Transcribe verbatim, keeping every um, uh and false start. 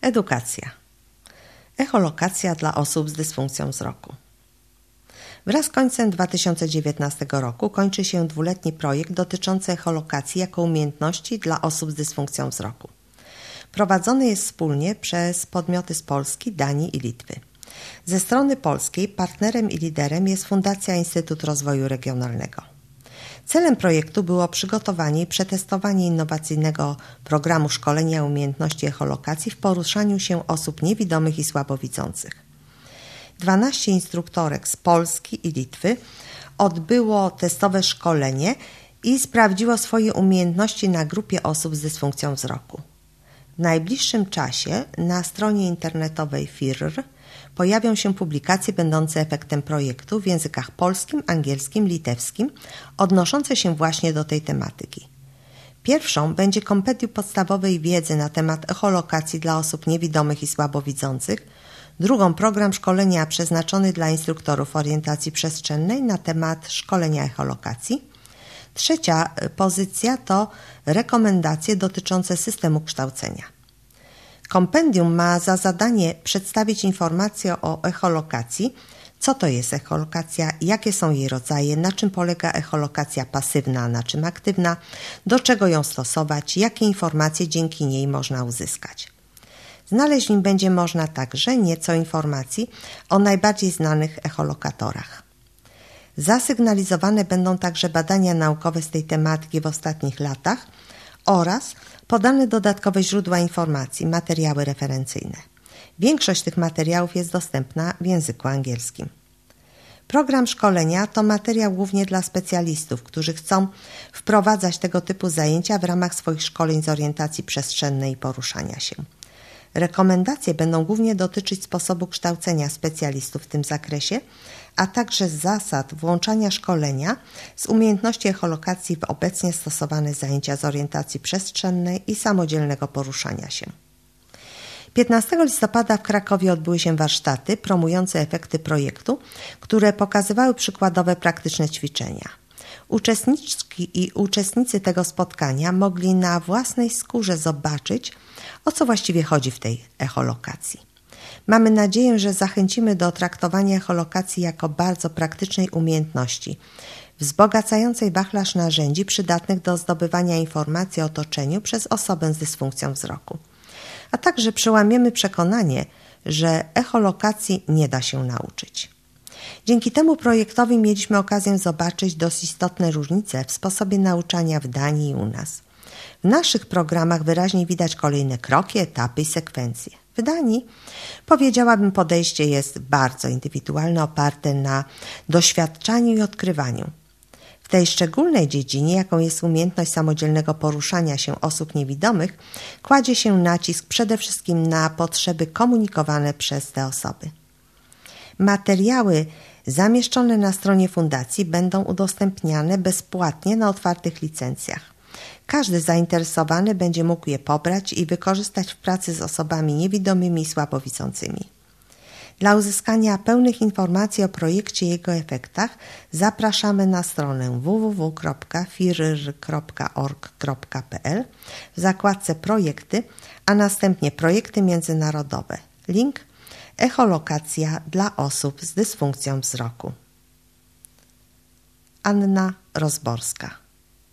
Edukacja. Echolokacja dla osób z dysfunkcją wzroku. Wraz z końcem dwa tysiące dziewiętnastego roku kończy się dwuletni projekt dotyczący echolokacji jako umiejętności dla osób z dysfunkcją wzroku. Prowadzony jest wspólnie przez podmioty z Polski, Danii i Litwy. Ze strony polskiej partnerem i liderem jest Fundacja Instytut Rozwoju Regionalnego. Celem projektu było przygotowanie i przetestowanie innowacyjnego programu szkolenia umiejętności echolokacji w poruszaniu się osób niewidomych i słabowidzących. dwanaście instruktorek z Polski i Litwy odbyło testowe szkolenie i sprawdziło swoje umiejętności na grupie osób z dysfunkcją wzroku. W najbliższym czasie na stronie internetowej F I R R pojawią się publikacje będące efektem projektu w językach polskim, angielskim, litewskim, odnoszące się właśnie do tej tematyki. Pierwszą będzie kompendium podstawowej wiedzy na temat echolokacji dla osób niewidomych i słabowidzących, drugą program szkolenia przeznaczony dla instruktorów orientacji przestrzennej na temat szkolenia echolokacji. Trzecia pozycja to rekomendacje dotyczące systemu kształcenia. Kompendium ma za zadanie przedstawić informacje o echolokacji, co to jest echolokacja, jakie są jej rodzaje, na czym polega echolokacja pasywna, a na czym aktywna, do czego ją stosować, jakie informacje dzięki niej można uzyskać. Znaleźć w nim będzie można także nieco informacji o najbardziej znanych echolokatorach. Zasygnalizowane będą także badania naukowe z tej tematyki w ostatnich latach oraz podane dodatkowe źródła informacji, materiały referencyjne. Większość tych materiałów jest dostępna w języku angielskim. Program szkolenia to materiał głównie dla specjalistów, którzy chcą wprowadzać tego typu zajęcia w ramach swoich szkoleń z orientacji przestrzennej i poruszania się. Rekomendacje będą głównie dotyczyć sposobu kształcenia specjalistów w tym zakresie, a także zasad włączania szkolenia z umiejętności echolokacji w obecnie stosowane zajęcia z orientacji przestrzennej i samodzielnego poruszania się. piętnastego listopada w Krakowie odbyły się warsztaty promujące efekty projektu, które pokazywały przykładowe praktyczne ćwiczenia. Uczestniczki i uczestnicy tego spotkania mogli na własnej skórze zobaczyć, o co właściwie chodzi w tej echolokacji. Mamy nadzieję, że zachęcimy do traktowania echolokacji jako bardzo praktycznej umiejętności, wzbogacającej wachlarz narzędzi przydatnych do zdobywania informacji o otoczeniu przez osobę z dysfunkcją wzroku. A także przełamiemy przekonanie, że echolokacji nie da się nauczyć. Dzięki temu projektowi mieliśmy okazję zobaczyć dość istotne różnice w sposobie nauczania w Danii i u nas. W naszych programach wyraźnie widać kolejne kroki, etapy i sekwencje. W Danii, powiedziałabym, podejście jest bardzo indywidualne, oparte na doświadczaniu i odkrywaniu. W tej szczególnej dziedzinie, jaką jest umiejętność samodzielnego poruszania się osób niewidomych, kładzie się nacisk przede wszystkim na potrzeby komunikowane przez te osoby. Materiały zamieszczone na stronie fundacji będą udostępniane bezpłatnie na otwartych licencjach. Każdy zainteresowany będzie mógł je pobrać i wykorzystać w pracy z osobami niewidomymi i słabowidzącymi. Dla uzyskania pełnych informacji o projekcie i jego efektach zapraszamy na stronę w w w kropka f i r r kropka org kropka p l w zakładce Projekty, a następnie Projekty międzynarodowe. Link Echolokacja dla osób z dysfunkcją wzroku. Anna Rozborska.